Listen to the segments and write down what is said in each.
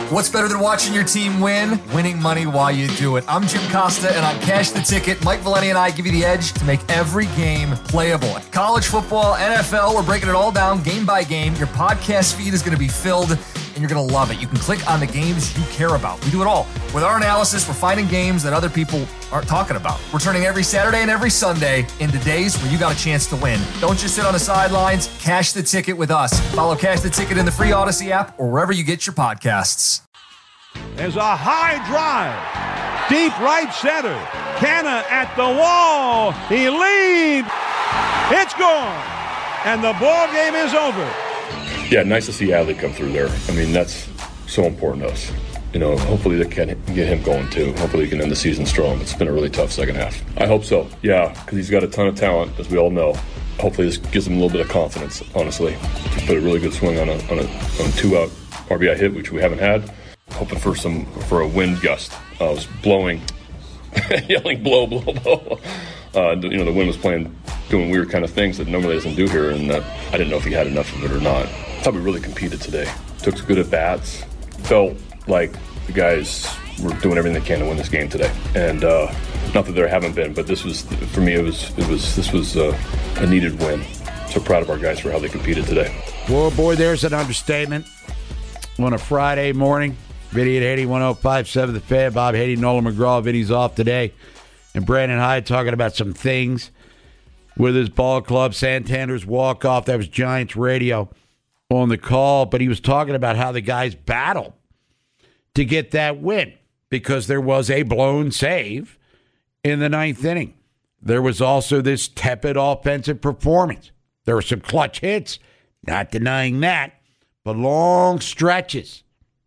What's better than watching your team win? Winning money while you do it. I'm Jim Costa, and on Cash the Ticket, Mike Valeni and I give you the edge to make every game playable. College football, NFL, we're breaking it all down game by game. Your podcast feed is going to be filled, and you're going to love it. You can click on the games you care about. We do it all. With our analysis, we're finding games that other people aren't talking about. We're turning every Saturday and every Sunday into days where you got a chance to win. Don't just sit on the sidelines. Cash the Ticket with us. Follow Cash the Ticket in the free Odyssey app or wherever you get your podcasts. There's a high drive, deep right center. Canna at the wall. He leads. It's gone, and the ball game is over. Yeah, nice to see Adley come through there. I mean, that's so important to us. You know, hopefully they can get him going too. Hopefully he can end the season strong. It's been a really tough second half. I hope so. Yeah, because he's got a ton of talent, as we all know. Hopefully this gives him a little bit of confidence, honestly. He put a really good swing on a 2-out RBI hit, which we haven't had. Hoping for a wind gust. I was blowing, yelling blow, blow, blow. The wind was doing weird kind of things that normally doesn't do here, and I didn't know if he had enough of it or not. I thought we really competed today. Took some good at bats. Felt like the guys were doing everything they can to win this game today, and not that there haven't been, but this was, for me, this was a needed win. So proud of our guys for how they competed today. Well, boy, there's an understatement on a Friday morning. Vinny at 81.057 The Fan. Bob Haiti, Nolan McGraw. Vinny's off today. And Brandon Hyde talking about some things with his ball club. Santander's walk-off. That was Giants radio on the call. But he was talking about how the guys battle to get that win because there was a blown save in the ninth inning. There was also this tepid offensive performance. There were some clutch hits, not denying that, but long stretches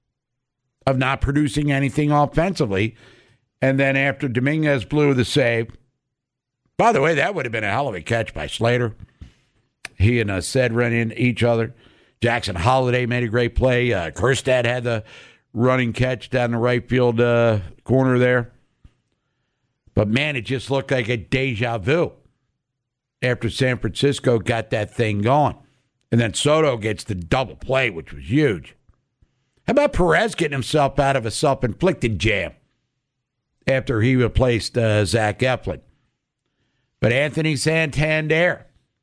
of not producing anything offensively. And then after Dominguez blew the save, by the way, that would have been a hell of a catch by Slater. He and Sed ran into each other. Jackson Holiday made a great play. Kerstad had the running catch down the right field corner there. But, man, it just looked like a deja vu after San Francisco got that thing going. And then Soto gets the double play, which was huge. How about Perez getting himself out of a self-inflicted jam after he replaced Zach Eflin? But Anthony Santander,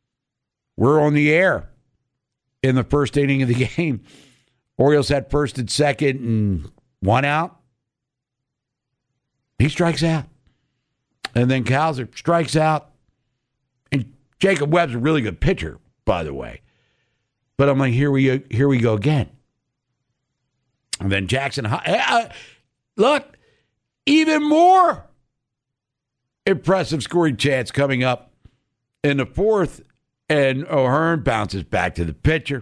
we're on the air in the first inning of the game. Orioles had first and second and 1 out. He strikes out. And then Kowser strikes out. And Jacob Webb's a really good pitcher, by the way. But I'm like, here we go again. And then Jackson, look, even more impressive scoring chance coming up in the fourth. And O'Hearn bounces back to the pitcher.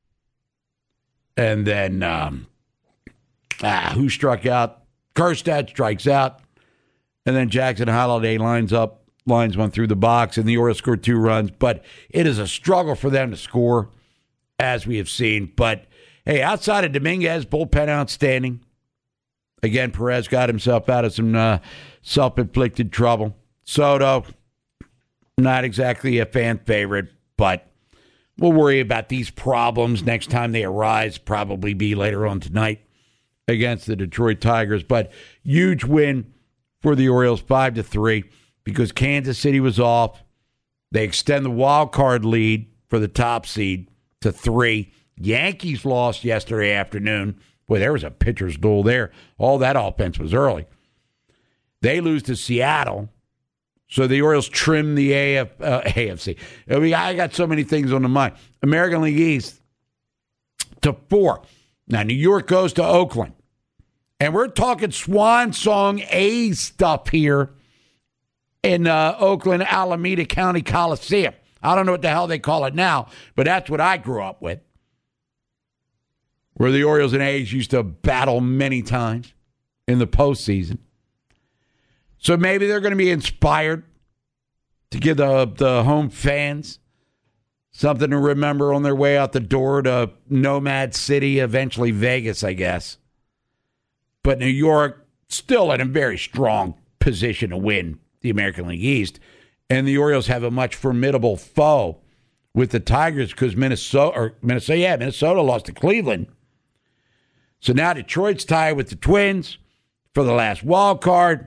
And then, who struck out? Kerstad strikes out. And then Jackson Holiday lines one through the box, and the Orioles score 2 runs. But it is a struggle for them to score, as we have seen. But, hey, outside of Dominguez, bullpen outstanding. Again, Perez got himself out of some self-inflicted trouble. Soto, not exactly a fan favorite, but we'll worry about these problems next time they arise, probably be later on tonight against the Detroit Tigers. But huge win for the Orioles, 5-3, because Kansas City was off. They extend the wild card lead for the top seed to 3. Yankees lost yesterday afternoon. Boy, there was a pitcher's duel there. All that offense was early. They lose to Seattle. So the Orioles trim the AFC. I got so many things on the mind. American League East to 4. Now, New York goes to Oakland. And we're talking swan song A stuff here in Oakland, Alameda County Coliseum. I don't know what the hell they call it now, but that's what I grew up with, where the Orioles and A's used to battle many times in the postseason. So maybe they're going to be inspired to give the home fans something to remember on their way out the door to Nomad City, eventually Vegas, I guess. But New York still in a very strong position to win the American League East. And the Orioles have a much formidable foe with the Tigers because Minnesota lost to Cleveland. So now Detroit's tied with the Twins for the last wild card.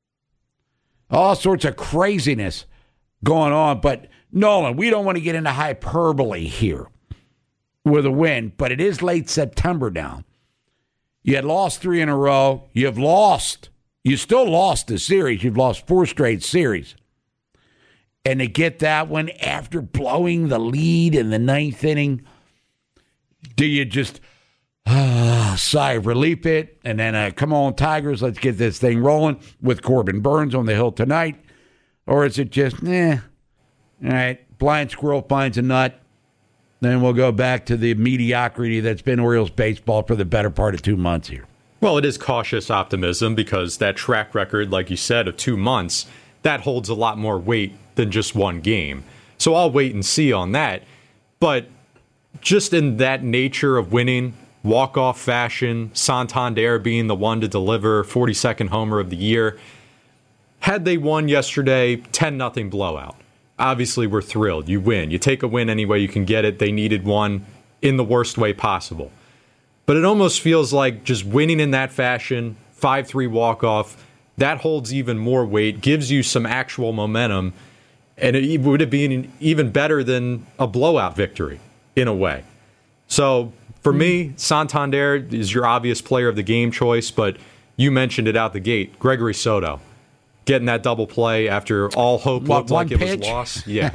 All sorts of craziness going on. But, Nolan, we don't want to get into hyperbole here with a win, but it is late September now. You had lost 3 in a row. You still lost the series. You've lost 4 straight series. And to get that one after blowing the lead in the 9th inning, do you just sigh of relief it and then come on, Tigers, let's get this thing rolling with Corbin Burns on the hill tonight? Or is it just, all right, blind squirrel finds a nut, then we'll go back to the mediocrity that's been Orioles baseball for the better part of 2 months here? Well, it is cautious optimism because that track record, like you said, of 2 months, that holds a lot more weight than just one game. So I'll wait and see on that. But just in that nature of winning, walk-off fashion, Santander being the one to deliver, 42nd homer of the year. Had they won yesterday, 10-0 blowout. Obviously, we're thrilled. You win. You take a win any way you can get it. They needed one in the worst way possible. But it almost feels like just winning in that fashion, 5-3 walk-off, that holds even more weight, gives you some actual momentum, and it would have been even better than a blowout victory in a way. So for me, Santander is your obvious player of the game choice, but you mentioned it out the gate. Gregory Soto getting that double play after all hope looked like it was lost. Yeah.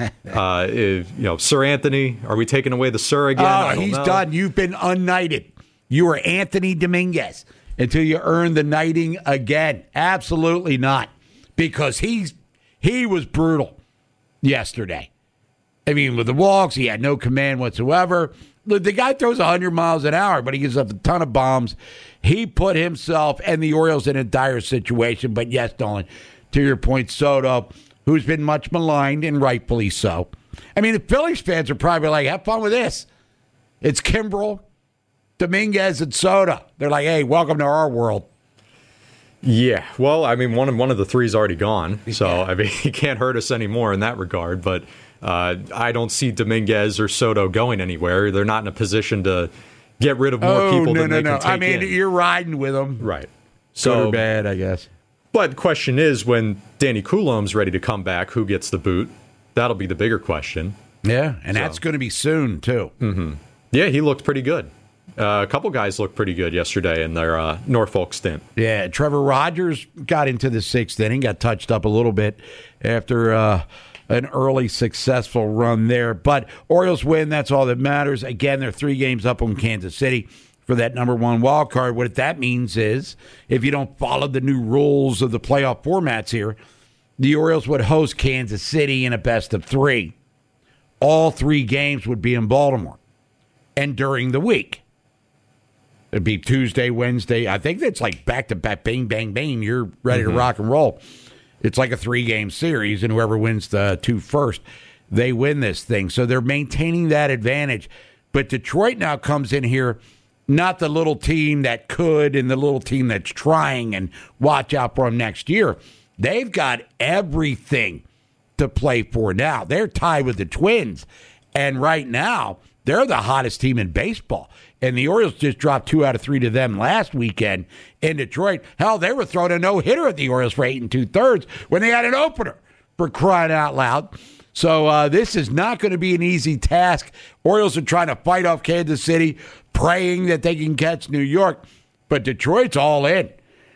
Sir Anthony, are we taking away the Sir again? Oh, he's done. You've been unknighted. You were Anthony Dominguez until you earn the knighting again. Absolutely not. Because he was brutal yesterday. I mean, with the walks, he had no command whatsoever. The guy throws 100 miles an hour, but he gives up a ton of bombs. He put himself and the Orioles in a dire situation. But yes, Dolan, to your point, Soto, who's been much maligned and rightfully so. I mean, the Phillies fans are probably like, have fun with this. It's Kimbrel, Dominguez, and Soto. They're like, hey, welcome to our world. Yeah, well, I mean, one of the three's already gone. So, I mean, he can't hurt us anymore in that regard. But I don't see Dominguez or Soto going anywhere. They're not in a position to get rid of more people than they can take I mean, you're riding with them. Right. So bad, I guess. But the question is, when Danny Coulombe's ready to come back, who gets the boot? That'll be the bigger question. Yeah, and that's going to be soon, too. Mm-hmm. Yeah, he looked pretty good. A couple guys looked pretty good yesterday in their Norfolk stint. Yeah, Trevor Rogers got into the 6th inning, got touched up a little bit after an early successful run there. But Orioles win, that's all that matters. Again, they're 3 games up on Kansas City for that number 1 wild card. What that means is, if you don't follow the new rules of the playoff formats here, the Orioles would host Kansas City in a best of 3. All 3 games would be in Baltimore. And during the week. It'd be Tuesday, Wednesday. I think that's like back-to-back, bang, bang, bang. You're ready to rock and roll. It's like a 3-game series, and whoever wins the 2 first, they win this thing. So they're maintaining that advantage. But Detroit now comes in here, not the little team that could and the little team that's trying and watch out for them next year. They've got everything to play for now. They're tied with the Twins. And right now, they're the hottest team in baseball. And the Orioles just dropped 2 out of 3 to them last weekend in Detroit. Hell, they were throwing a no-hitter at the Orioles for 8 2/3 when they had an opener, for crying out loud. So this is not going to be an easy task. Orioles are trying to fight off Kansas City, praying that they can catch New York. But Detroit's all in.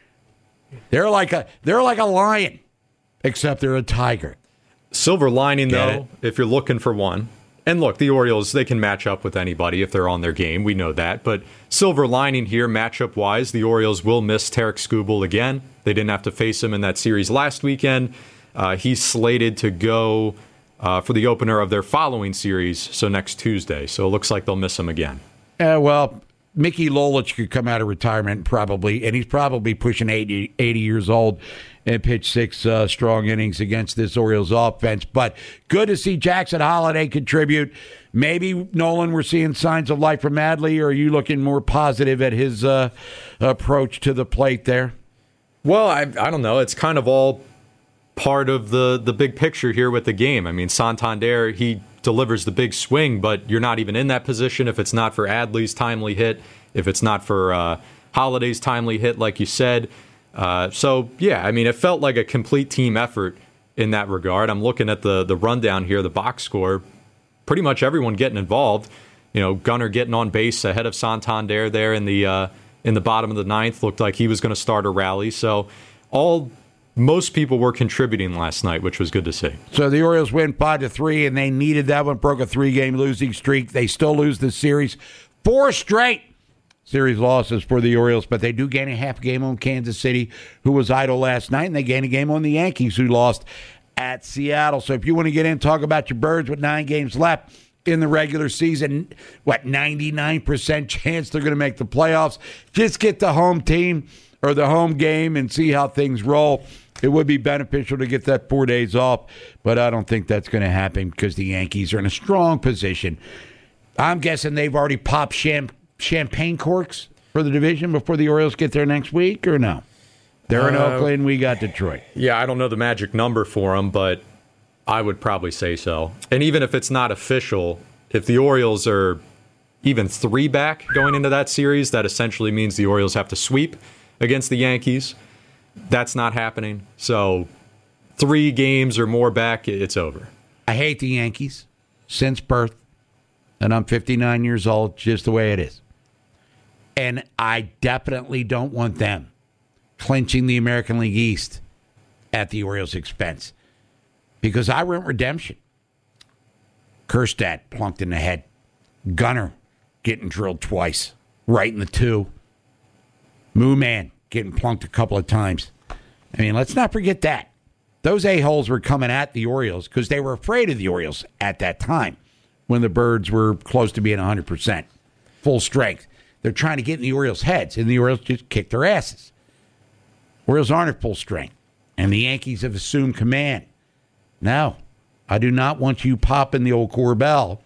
They're like a lion, except they're a tiger. Silver lining, though, if you're looking for one. And look, the Orioles, they can match up with anybody if they're on their game. We know that. But silver lining here, matchup-wise, the Orioles will miss Tarik Skubal again. They didn't have to face him in that series last weekend. He's slated to go for the opener of their following series, so next Tuesday. So it looks like they'll miss him again. Well, Mickey Lolich could come out of retirement probably, and he's probably pushing 80 years old and pitch 6 strong innings against this Orioles offense. But good to see Jackson Holliday contribute. Maybe, Nolan, we're seeing signs of life from Adley, or are you looking more positive at his approach to the plate there? Well, I don't know. It's kind of all part of the big picture here with the game. I mean, Santander, he delivers the big swing, but you're not even in that position if it's not for Adley's timely hit if it's not for Holiday's timely hit, like you said. So, yeah, I mean, it felt like a complete team effort in that regard. I'm looking at the rundown here, the box score. Pretty much everyone getting involved. You know, Gunnar getting on base ahead of Santander there in the bottom of the ninth. Looked like he was going to start a rally. So most people were contributing last night, which was good to see. So the Orioles win 5-3, and they needed that one. Broke a 3-game losing streak. They still lose the series. 4 straight series losses for the Orioles, but they do gain a half game on Kansas City, who was idle last night, and they gain a game on the Yankees, who lost at Seattle. So if you want to get in, talk about your Birds with 9 games left in the regular season, 99% chance they're going to make the playoffs. Just get the home team or the home game and see how things roll. It would be beneficial to get that 4 days off, but I don't think that's going to happen because the Yankees are in a strong position. I'm guessing they've already popped champagne corks for the division before the Orioles get there next week, or no? They're in Oakland. We got Detroit. Yeah, I don't know the magic number for them, but I would probably say so. And even if it's not official, if the Orioles are even 3 back going into that series, that essentially means the Orioles have to sweep against the Yankees. That's not happening. So 3 games or more back, it's over. I hate the Yankees since birth, and I'm 59 years old, just the way it is. And I definitely don't want them clinching the American League East at the Orioles' expense, because I want redemption. Kjerstad plunked in the head. Gunnar getting drilled twice, right in the 2. Moo Man getting plunked a couple of times. I mean, let's not forget that. Those a-holes were coming at the Orioles because they were afraid of the Orioles at that time when the Birds were close to being 100%, full strength. They're trying to get in the Orioles' heads, and the Orioles just kick their asses. Orioles aren't at full strength, and the Yankees have assumed command. No, I do not want you popping the old Corbell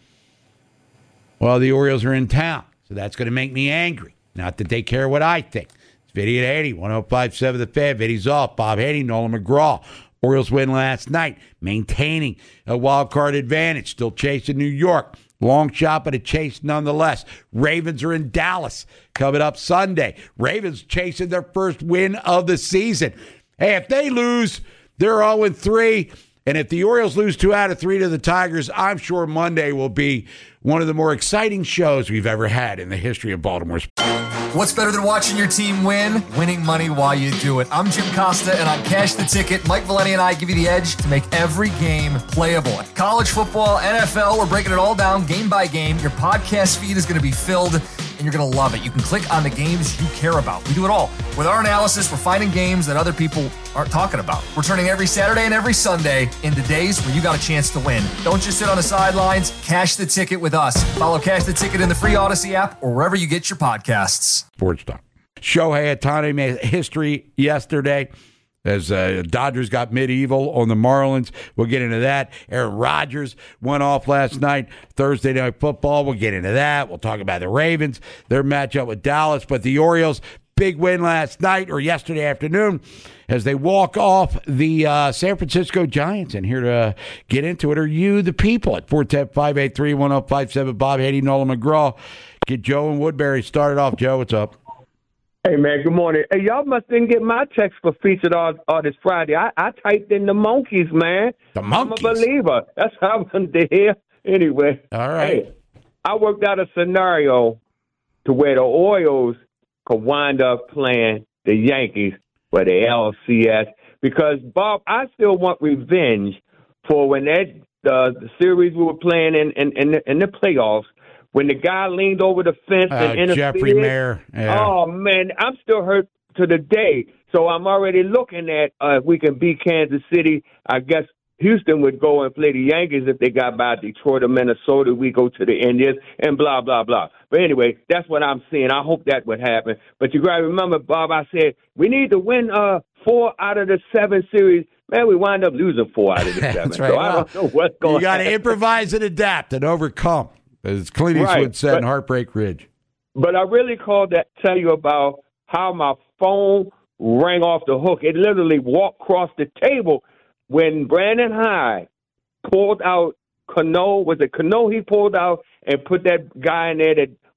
while the Orioles are in town. So that's going to make me angry. Not that they care what I think. It's Vinny at 80, 105.7 The Fan. Vinny's off. Bob Haney, Nolan McGraw. Orioles win last night, maintaining a wild card advantage, still chasing New York. Long shot, but a chase nonetheless. Ravens are in Dallas coming up Sunday. Ravens chasing their first win of the season. Hey, if they lose, they're 0-3. And if the Orioles lose 2 out of 3 to the Tigers, I'm sure Monday will be one of the more exciting shows we've ever had in the history of Baltimore sports. What's better than watching your team win? Winning money while you do it. I'm Jim Costa, and on Cash the Ticket, Mike Valeni and I give you the edge to make every game playable. College football, NFL, we're breaking it all down game by game. Your podcast feed is going to be filled, and you're going to love it. You can click on the games you care about. We do it all. With our analysis, we're finding games that other people aren't talking about. We're turning every Saturday and every Sunday into days where you got a chance to win. Don't just sit on the sidelines. Cash the Ticket with us. Follow Cash the Ticket in the free Odyssey app or wherever you get your podcasts. Sports talk. Shohei Ohtani made history yesterday as Dodgers got medieval on the Marlins. We'll get into that. Aaron Rodgers went off last night. Thursday Night Football. We'll get into that. We'll talk about the Ravens, their matchup with Dallas. But the Orioles, big win last night or yesterday afternoon as they walk off the San Francisco Giants. And here to get into it are you, the people, at 410-583-1057. Bob Haney, Nolan McGraw. Get Joe and Woodbury started off. Joe, what's up? Hey, man, good morning. Hey, y'all must didn't get my text for featured artist Friday. I typed in the Monkees, man. The Monkees? I'm a believer. That's how I wanted to hear. Anyway. All right. Hey, I worked out a scenario to where the Orioles could wind up playing the Yankees for the LCS because, Bob, I still want revenge for when the series we were playing in the playoffs, when the guy leaned over the fence and interfered. Jeffrey Mayer. Yeah. Oh, man, I'm still hurt to the day. So I'm already looking at if we can beat Kansas City. I guess Houston would go and play the Yankees if they got by Detroit or Minnesota. We go to the Indians and blah, blah, blah. But anyway, that's what I'm seeing. I hope that would happen. But you got to remember, Bob, I said we need to win 4 out of the 7 series. Man, we wind up losing 4 out of the 7. That's right. So I don't know what's going on. You got to improvise and adapt and overcome, as Clint Eastwood said in Heartbreak Ridge. But I really called to tell you about how my phone rang off the hook. It literally walked across the table when Brandon Hyde pulled out Cano. Was it Cano he pulled out and put that guy in there that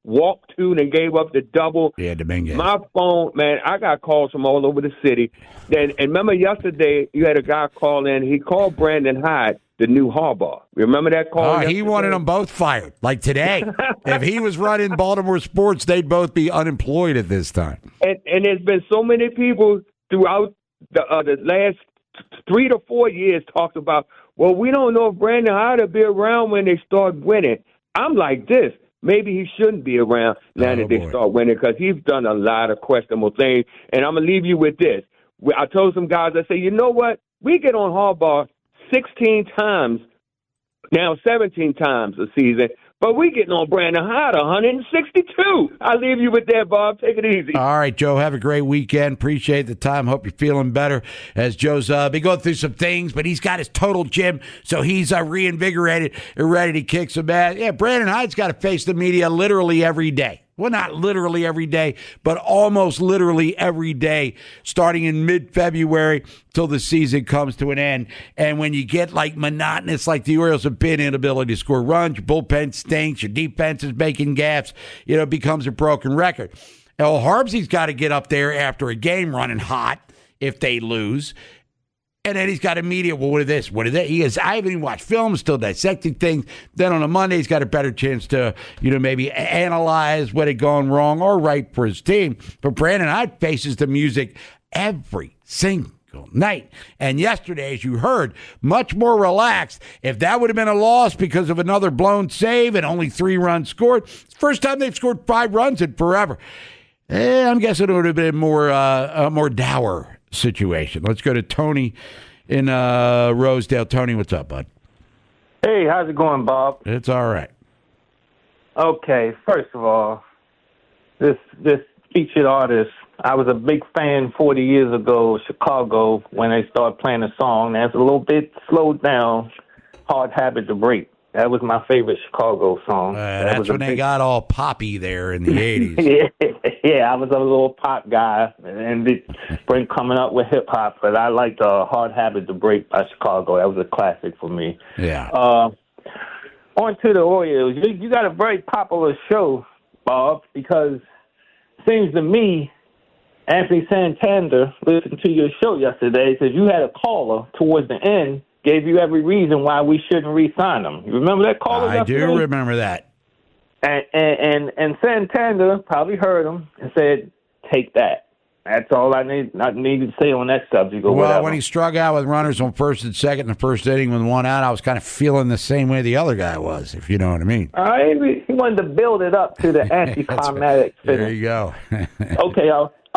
walked to and gave up the double. Yeah, Dominguez. My phone, man, I got calls from all over the city. And remember yesterday, you had a guy call in. He called Brandon Hyde the new Harbaugh. Remember that call? He wanted them both fired, like today. If he was running Baltimore sports, they'd both be unemployed at this time. And there's been so many people throughout the last 3 to 4 years talked about, well, we don't know if Brandon Hyde will be around when they start winning. I'm like this. Maybe he shouldn't be around now that they start winning because he's done a lot of questionable things. And I'm going to leave you with this. I told some guys, I say, you know what? We get on Harbaugh 16 times, now 17 times a season, but we getting on Brandon Hyde 162. I'll leave you with that, Bob. Take it easy. All right, Joe, have a great weekend. Appreciate the time. Hope you're feeling better as Joe's been going through some things, but he's got his total gym, so he's reinvigorated and ready to kick some ass. Yeah, Brandon Hyde's got to face the media literally every day. Well, not literally every day, but almost literally every day, starting in mid-February till the season comes to an end. And when you get like monotonous, like the Orioles have been, inability to score runs, your bullpen stinks, your defense is making gaffes, it becomes a broken record. Now, Harbsy's got to get up there after a game running hot if they lose. And then he's got immediate, well, what is this? What is that? He goes, I haven't even watched film, still dissecting things. Then on a Monday, he's got a better chance to, maybe analyze what had gone wrong or right for his team. But Brandon Hyde faces the music every single night. And yesterday, as you heard, much more relaxed. If that would have been a loss because of another blown save and only 3 runs scored, it's the first time they've scored 5 runs in forever. I'm guessing it would have been a more dour situation. Let's go to Tony in Rosedale. Tony, what's up, bud? Hey, how's it going, Bob? It's all right. Okay, first of all, this featured artist, I was a big fan 40 years ago, Chicago, when they started playing a song that's a little bit slowed down, Hard Habit to Break. That was my favorite Chicago song. That's when they got all poppy there in the 80s. Yeah, I was a little pop guy, and it's been coming up with hip-hop, but I liked Hard Habit to Break by Chicago. That was a classic for me. Yeah. On to the Orioles. You got a very popular show, Bob, because it seems to me, Anthony Santander listened to your show yesterday, because you had a caller towards the end, gave you every reason why we shouldn't re-sign him. You remember that caller? I do remember that. And Santander probably heard him and said, "Take that." That's all I need to say on that subject. Or well, whatever. When he struck out with runners on first and second in the first inning with 1 out, I was kind of feeling the same way the other guy was, if you know what I mean. He wanted to build it up to the anticlimactic finish. There you go. Okay,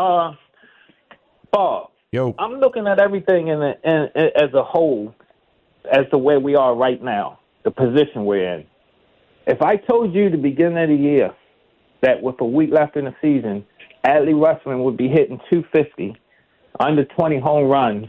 Bob. Yo. I'm looking at everything as a whole, as to where we are right now, the position we're in. If I told you at the beginning of the year that with a week left in the season, Adley Rutschman would be hitting 250, under 20 home runs,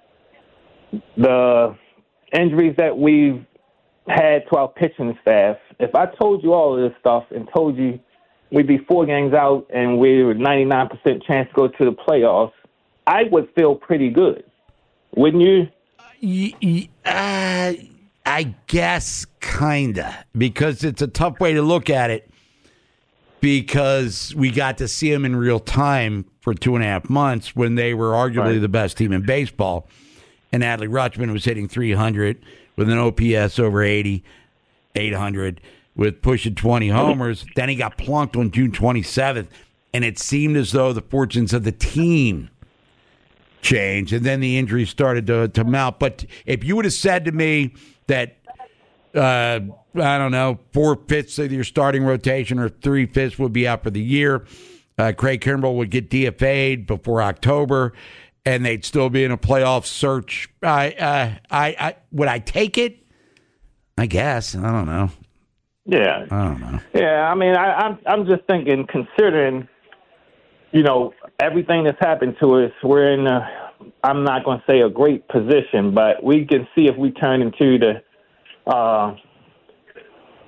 the injuries that we've had to our pitching staff, if I told you all of this stuff and told you we'd be 4 games out and we were 99% chance to go to the playoffs, I would feel pretty good. Wouldn't you? I guess kinda, because it's a tough way to look at it, because we got to see them in real time for 2.5 months when they were arguably the best team in baseball, and Adley Rutschman was hitting 300 with an OPS over 80, 800 with pushing 20 homers. Then he got plunked on June 27th, and it seemed as though the fortunes of the team changed, and then the injuries started to mount. But if you would have said to me that, I don't know, 4/5 of your starting rotation or 3/5 would be out for the year, Craig Kimbrell would get DFA'd before October, and they'd still be in a playoff search, would I take it? I guess. I don't know. Yeah. I don't know. Yeah, I mean, I'm just thinking, considering, everything that's happened to us, we're in I'm not going to say a great position, but we can see if we turn into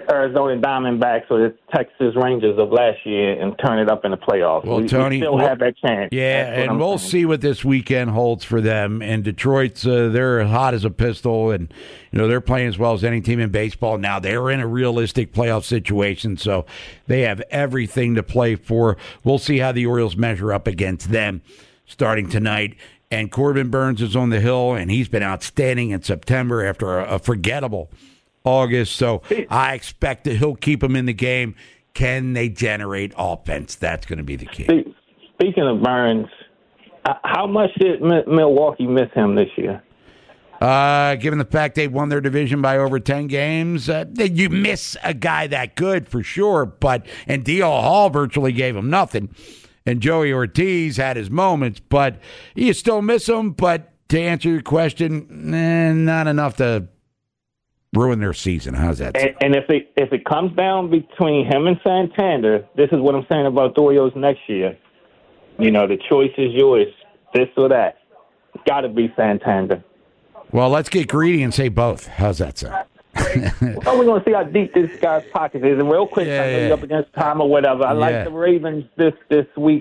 Arizona Diamondbacks or the Texas Rangers of last year and turn it up in the playoffs. Well, Tony, we still have that chance. Yeah, and we'll see what this weekend holds for them. And Detroit's they're hot as a pistol, and they're playing as well as any team in baseball now. They're in a realistic playoff situation, so they have everything to play for. We'll see how the Orioles measure up against them starting tonight. And Corbin Burns is on the hill, and he's been outstanding in September after a forgettable August. So I expect that he'll keep them in the game. Can they generate offense? That's going to be the key. Speaking of Burns, how much did Milwaukee miss him this year? Given the fact they won their division by over 10 games, you miss a guy that good for sure. And D.L. Hall virtually gave him nothing. And Joey Ortiz had his moments, but you still miss him. But to answer your question, not enough to ruin their season. How's that? And if it comes down between him and Santander, this is what I'm saying about the Orioles next year. The choice is yours, this or that. It's got to be Santander. Well, let's get greedy and say both. How's that sound? Well, we're going to see how deep this guy's pocket is. And real quick, I know you're up against time or whatever. I like the Ravens this week,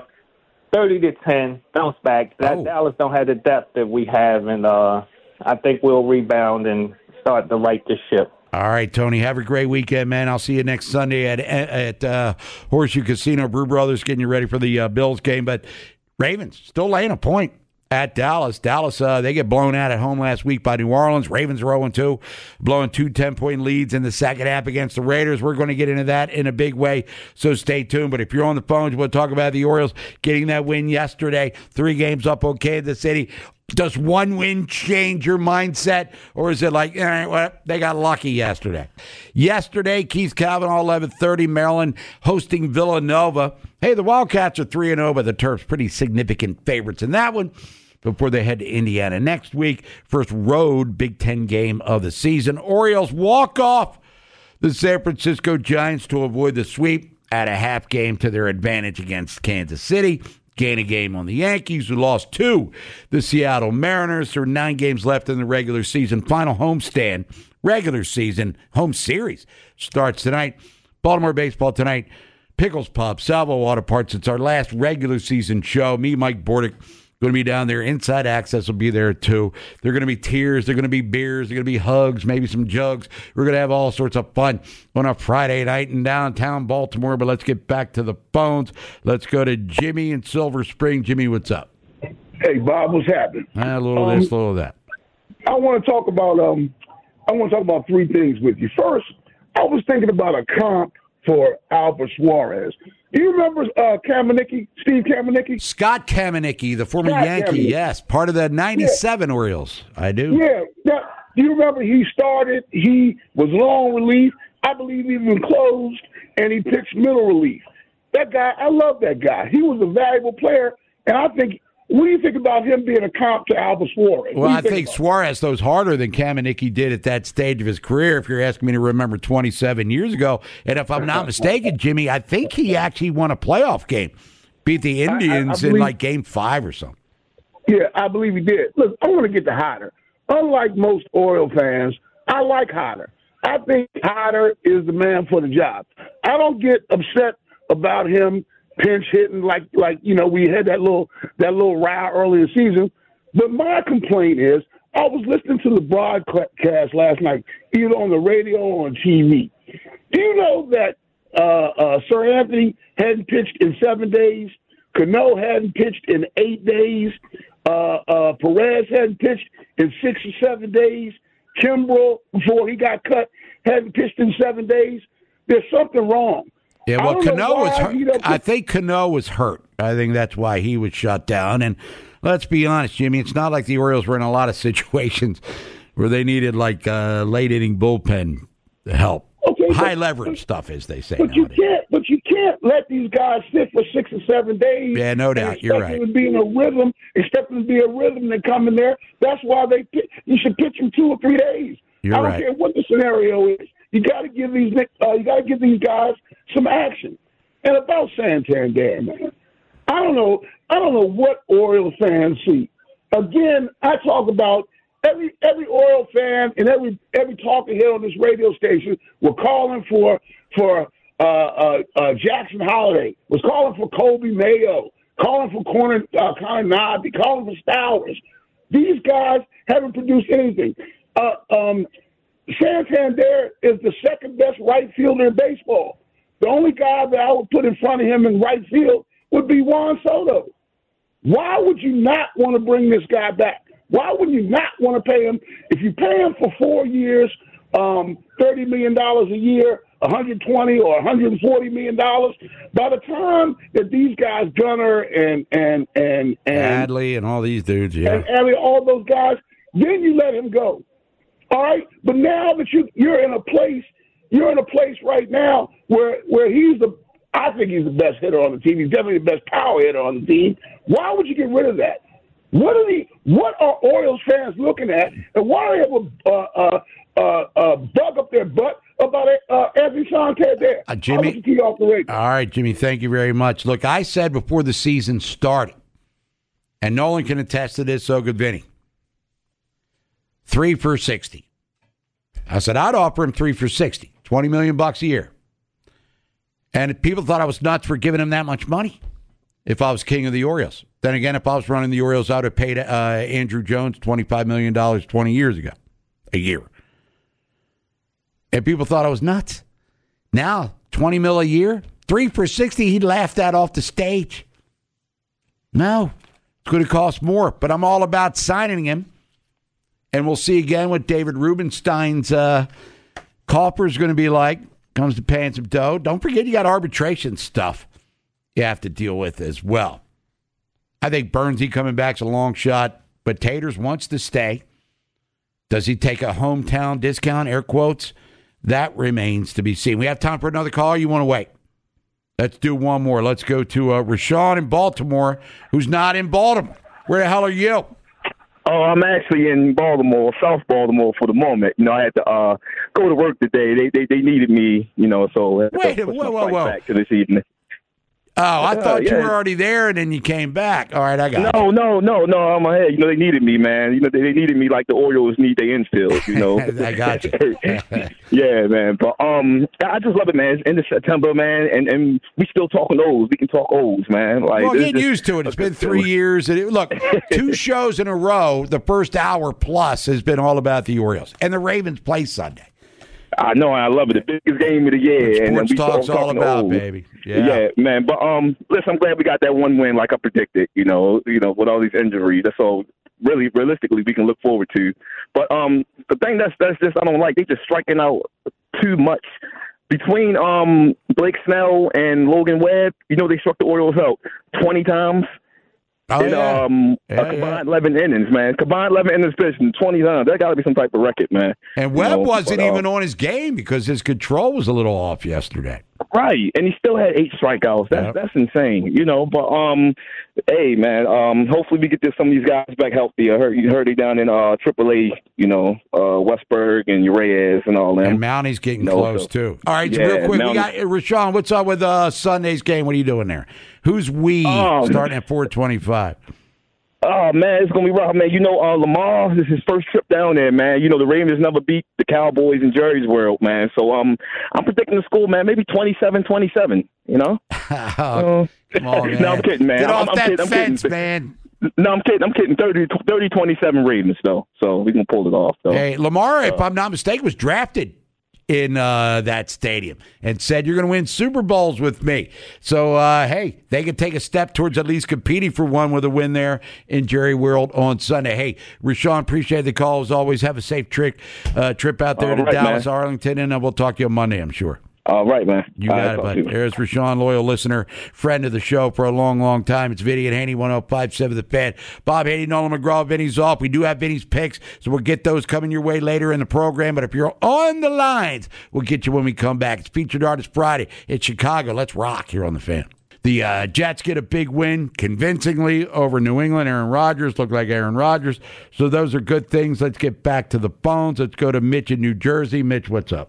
30-10, bounce back. Dallas don't have the depth that we have, and I think we'll rebound and start to right the ship. All right, Tony, have a great weekend, man. I'll see you next Sunday at Horseshoe Casino. Brew Brothers getting you ready for the Bills game. But Ravens still laying a point at Dallas. Dallas, they get blown out at home last week by New Orleans. Ravens are 0-2, blowing 2 10-point leads in the second half against the Raiders. We're going to get into that in a big way, so stay tuned. But if you're on the phones, we'll talk about the Orioles getting that win yesterday, 3 games up on Kansas City. Does one win change your mindset, or is it like, they got lucky yesterday? Yesterday, Keith Kavanaugh, 11:30, Maryland hosting Villanova. Hey, the Wildcats are 3-0, but the Terps pretty significant favorites in that one before they head to Indiana next week. First road Big Ten game of the season. Orioles walk off the San Francisco Giants to avoid the sweep, add a half game to their advantage against Kansas City. Gain a game on the Yankees, who lost to the Seattle Mariners. There are 9 games left in the regular season. Final homestand, regular season, home series starts tonight. Baltimore baseball tonight. Pickles Pub, Salvo Auto Parts. It's our last regular season show. Me, Mike Bordick, going to be down there. Inside Access will be there too. There are going to be tears. There are going to be beers. There are going to be hugs, maybe some jugs. We're going to have all sorts of fun on a Friday night in downtown Baltimore. But let's get back to the phones. Let's go to Jimmy in Silver Spring. Jimmy, what's up? Hey, Bob, what's happening? A little of this, a little of that. I want to talk about 3 things with you. First, I was thinking about a comp for Albert Suarez. Do you remember Steve Kamenicki? Scott Kamenicki, the former Yankee, yes, part of the 97 Orioles. I do. Yeah. Now, do you remember he was long relief, I believe even closed, and he pitched middle relief. That guy, I love that guy. He was a valuable player, and I think, what do you think about him being a comp to Albert Suarez? Well, I think Suarez throws harder than Kamenicki did at that stage of his career, if you're asking me to remember 27 years ago. And if I'm not mistaken, Jimmy, I think he actually won a playoff game, beat the Indians in like Game 5 or something. Yeah, I believe he did. Look, I want to get to Hodder. Unlike most Oriole fans, I like Hodder. I think Hodder is the man for the job. I don't get upset about him pinch hitting like we had that little row early in the season. But my complaint is I was listening to the broadcast last night, either on the radio or on TV. Do you know that Sir Anthony hadn't pitched in 7 days? Cano hadn't pitched in 8 days. Perez hadn't pitched in 6 or 7 days. Kimbrel, before he got cut, hadn't pitched in 7 days. There's something wrong. Yeah, well, Cano was hurt. I think Cano was hurt. I think that's why he was shut down. And let's be honest, Jimmy, it's not like the Orioles were in a lot of situations where they needed like late inning bullpen help. Okay, high leverage stuff, as they say. But you can't let these guys sit for 6 or 7 days. Yeah, no doubt. You're right. Expect them to be a rhythm and come in there. That's why you should pitch them 2 or 3 days. You're right. I don't care what the scenario is. You got to give these guys some action. And about Santander, man, I don't know what Orioles fans see. Again, I talk about every Oil fan and every talking head on this radio station were calling for Jackson Holiday, was calling for Kobe Mayo, calling for Connor Nodby, calling for Stowers. These guys haven't produced anything. Santander is the second best right fielder in baseball. The only guy that I would put in front of him in right field would be Juan Soto. Why would you not want to bring this guy back? Why would you not want to pay him? If you pay him for 4 years, $30 million a year, $120 or $140 million, by the time that these guys, Gunnar and Adley and all these dudes, yeah, and Adley, all those guys, then you let him go. All right, but now that you're in a place right now where I think he's the best hitter on the team. He's definitely the best power hitter on the team. Why would you get rid of that? What are Orioles fans looking at, and why do they have a bug up their butt about Anthony Santander? Jimmy, off the radio. All right, Jimmy, thank you very much. Look, I said before the season started, and Nolan can attest to this, so good Vinny, 3 for 60. I said I'd offer him 3 for 60, $20 million a year. And people thought I was nuts for giving him that much money if I was king of the Orioles. Then again, if I was running the Orioles, I would have paid Andrew Jones $25 million 20 years ago, a year. And people thought I was nuts. Now, $20 million a year, 3 for 60, he'd laugh that off the stage. No, it's going to cost more, but I'm all about signing him. And we'll see again what David Rubenstein's coffer is going to be like. Comes to paying some dough. Don't forget you got arbitration stuff you have to deal with as well. I think Bernsey coming back's a long shot, but Taters wants to stay. Does he take a hometown discount, air quotes? That remains to be seen. We have time for another call. You want to wait? Let's do one more. Let's go to Rashawn in Baltimore, who's not in Baltimore. Where the hell are you? Oh, I'm actually in Baltimore, South Baltimore for the moment. You know, I had to go to work today. They needed me, you know, so whoa. Back to this evening. Oh, I thought you were already there and then you came back. All right, I got you. No, I'm ahead. You know, they needed me, man. You know, they needed me like the Orioles need their infield, you know. I got you. Yeah, man. But I just love it, man. It's end of September, man, and we still talking O's. We can talk O's, man. Like, well, get used to it. It's been 3 years. And look, 2 shows in a row, the first hour plus has been all about the Orioles. And the Ravens play Sunday. I know, I love it. The biggest game of the year. Sports talk's all about, baby. Yeah, man. But listen, I'm glad we got that one win, like I predicted. You know, with all these injuries, that's all. Really, realistically, we can look forward to. But the thing that's just I don't like, they just striking out too much. Between Blake Snell and Logan Webb, you know, they struck the Orioles out 20 times. Oh, and, a combined 11 innings, man. Combined 11 innings pitched 20 times. That got to be some type of record, man. And Webb wasn't even on his game because his control was a little off yesterday. Right, and he still had 8 strikeouts. That's insane, you know. But hey, man, hopefully we get some of these guys back healthy. I heard they down in AAA, you know, Westberg and Reyes and all them. And Mounty's getting close too. All right, real quick, we got Rashawn. What's up with Sunday's game? What are you doing there? Who's starting at 425? Oh, man, it's going to be rough, man. You know, Lamar, this is his first trip down there, man. You know, the Ravens never beat the Cowboys in Jerry's World, man. So I'm predicting the score, man, maybe 27-27, you know? Come on, man. No, I'm kidding, man. Get off that fence, kidding. man. No, I'm kidding. 30-27 Ravens, though. So we can pull it off, though. Hey, Lamar, if I'm not mistaken, was drafted in that stadium and said, you're going to win Super Bowls with me. So, hey, they could take a step towards at least competing for one with a win there in Jerry World on Sunday. Hey, Rashawn, appreciate the call. As always, have a safe trip out there to Dallas, man. Arlington, and we'll talk to you on Monday, I'm sure. All right, man. You got it, bud. There's Rashawn, loyal listener, friend of the show for a long, long time. It's Vinny and Haney, 105.7 The Fan. Bob Haney, Nolan McGraw, Vinny's off. We do have Vinny's picks, so we'll get those coming your way later in the program. But if you're on the lines, we'll get you when we come back. It's Featured Artist Friday in Chicago. Let's rock here on The Fan. The Jets get a big win convincingly over New England. Aaron Rodgers looked like Aaron Rodgers. So those are good things. Let's get back to the phones. Let's go to Mitch in New Jersey. Mitch, what's up?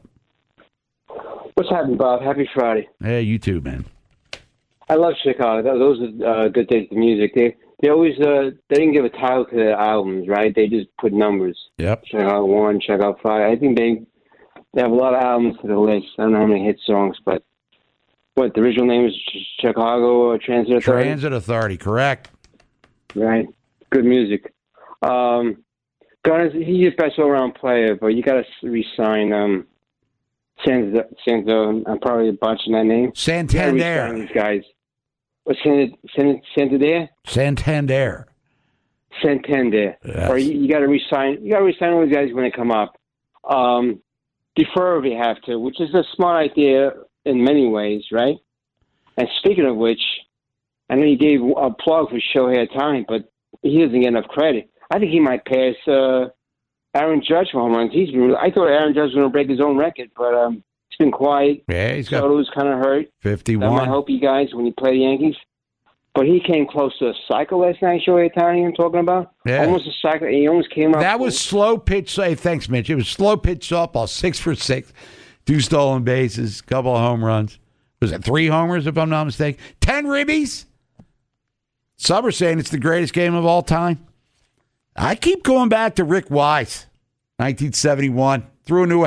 What's happening, Bob? Happy Friday. Hey, you too, man. I love Chicago. Those are good days of music. they always they didn't give a title to their albums, right? They just put numbers. Yep. Check out 1, check out 5. I think they have a lot of albums to the list. I don't know how many hit songs, but what the original name is Chicago Transit Authority. Transit Authority, correct? Right. Good music. Gunners, he's a best all-around player, but you got to re-sign Santander. I'm probably botching that name. Santander. These guys. What's Santander? Santander. Santander. Yes. Or you got to re-sign. You got to re-sign all these guys when they come up. Defer if you have to, which is a smart idea in many ways, right? And speaking of which, I know you gave a plug for Shohei Ohtani, but he doesn't get enough credit. I think he might pass Aaron Judge for home runs. I thought Aaron Judge was going to break his own record, but he's been quiet. Yeah, he's got Soto's kind of hurt. 51. That might help you guys when you play the Yankees. But he came close to a cycle last night, Shohei Ohtani, I'm talking about. Yeah. Almost a cycle. He almost came up. That was slow pitch. Hey, thanks, Mitch. It was slow pitch softball, 6 for 6, 2 stolen bases, couple of home runs. Was it 3 homers, if I'm not mistaken? 10 ribbies? Some are saying it's the greatest game of all time. I keep going back to Rick Wise, 1971. Threw a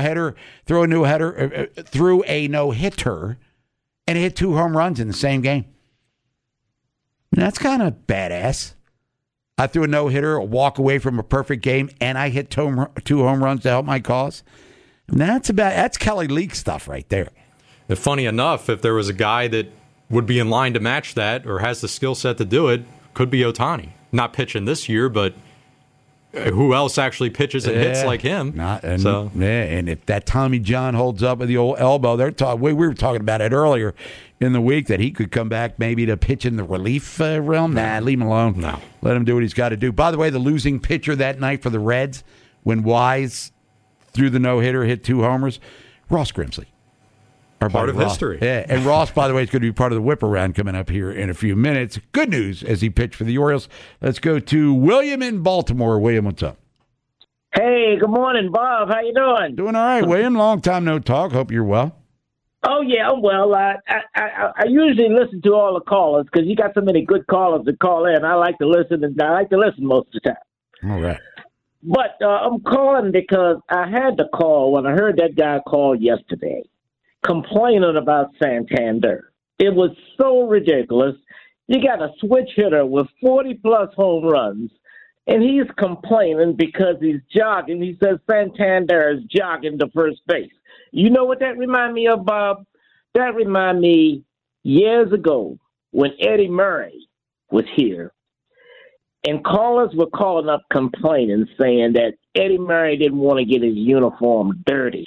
no-hitter, and hit 2 home runs in the same game. And that's kind of badass. I threw a no-hitter, a walk away from a perfect game, and I hit 2 home runs to help my cause. And that's Kelly Leak stuff right there. And funny enough, if there was a guy that would be in line to match that or has the skill set to do it, could be Ohtani. Not pitching this year, but who else actually pitches and hits like him? And if that Tommy John holds up with the old elbow, we were talking about it earlier in the week that he could come back maybe to pitch in the relief realm. Nah, leave him alone. No. Let him do what he's got to do. By the way, the losing pitcher that night for the Reds, when Wise threw the no-hitter, hit 2 homers, Ross Grimsley. Part of history. Yeah, and Ross, by the way, is going to be part of the whip around coming up here in a few minutes. Good news as he pitched for the Orioles. Let's go to William in Baltimore. William, what's up? Hey, good morning, Bob. How you doing? Doing all right, William. Long time no talk. Hope you're well. Oh, yeah, I'm well. I usually listen to all the callers because you got so many good callers to call in. I like to listen, and I like to listen most of the time. All right. But I'm calling because I had to call when I heard that guy call yesterday, complaining about Santander. It was so ridiculous. You got a switch hitter with 40-plus home runs, and he's complaining because he's jogging. He says Santander is jogging to first base. You know what that remind me of, Bob? That remind me years ago when Eddie Murray was here, and callers were calling up complaining, saying that Eddie Murray didn't want to get his uniform dirty.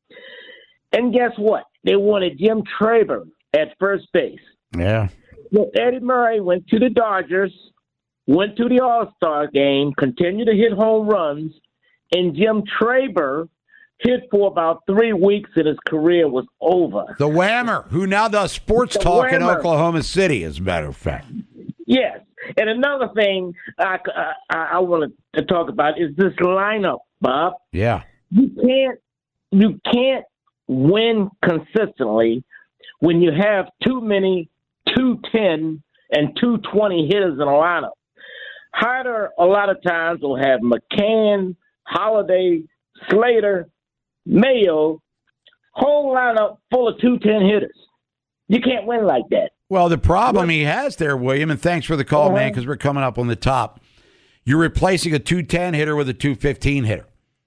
And guess what? They wanted Jim Traber at first base. Yeah. So Eddie Murray went to the Dodgers, went to the All-Star game, continued to hit home runs, and Jim Traber hit for about 3 weeks and his career was over. The Whammer, who now does sports talk in Oklahoma City, as a matter of fact. Yes. And another thing I wanted to talk about is this lineup, Bob. Yeah. You can't win consistently when you have too many 210 and 220 hitters in a lineup. Hyder, a lot of times, will have McCann, Holiday, Slater, Mayo, whole lineup full of 210 hitters. You can't win like that. Well, the problem he has there, William, and thanks for the call, man, because we're coming up on the top. You're replacing a 210 hitter with a 215 hitter.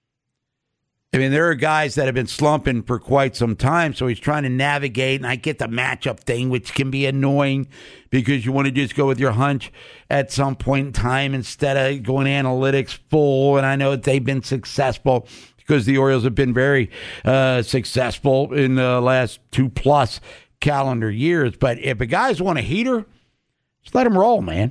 I mean, there are guys that have been slumping for quite some time, so he's trying to navigate, and I get the matchup thing, which can be annoying because you want to just go with your hunch at some point in time instead of going analytics full, and I know that they've been successful because the Orioles have been very successful in the last 2+ calendar years. But if a guy's want a heater, just let him roll, man.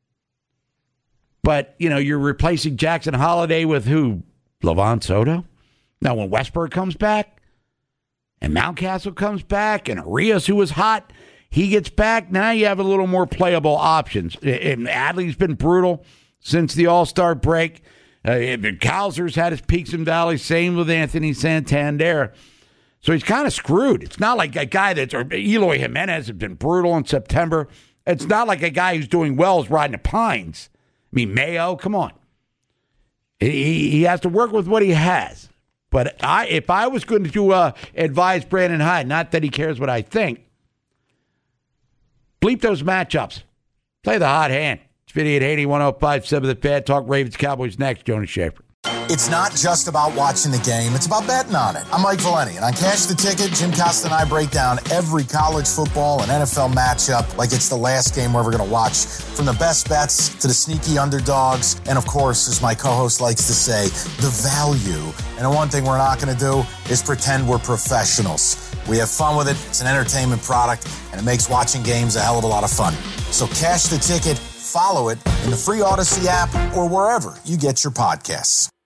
But, you know, you're replacing Jackson Holiday with who? Levon Soto? Now, when Westberg comes back and Mountcastle comes back and Arias, who was hot, he gets back, now you have a little more playable options. And Adley's been brutal since the All-Star break. Kowser's had his peaks and valleys. Same with Anthony Santander. So he's kind of screwed. It's not like a guy or Eloy Jimenez has been brutal in September It's not like a guy who's doing well is riding the pines. I mean, Mayo, come on. He has to work with what he has. But if I was going to advise Brandon Hyde, not that he cares what I think, bleep those matchups. Play the hot hand. It's Vinny at 8105.7 The Fan. Talk Ravens Cowboys next. Jonas Schaefer. It's not just about watching the game. It's about betting on it. I'm Mike Valeni, and on Cash the Ticket, Jim Costa and I break down every college football and NFL matchup like it's the last game we're ever going to watch. From the best bets to the sneaky underdogs, and of course, as my co-host likes to say, the value. And the one thing we're not going to do is pretend we're professionals. We have fun with it. It's an entertainment product, and it makes watching games a hell of a lot of fun. So Cash the Ticket, follow it in the free Odyssey app or wherever you get your podcasts.